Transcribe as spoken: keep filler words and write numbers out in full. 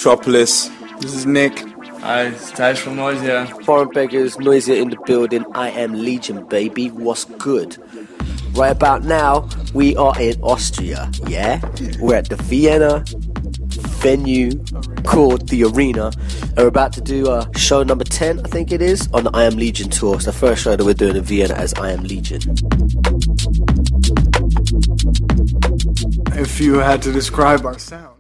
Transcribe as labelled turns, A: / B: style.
A: Metropolis. This is Nick.
B: Hi, it's Thijs from Noisia.
C: Foreign Beggars, Noisia in the building. I am Legion, baby. What's good? Right about now, we are in Austria, yeah? We're at the Vienna venue called The Arena. And we're about to do uh, show number ten, I think it is, on the I Am Legion tour. It's the first show that we're doing in Vienna as I Am Legion.
A: If you had to describe our sound.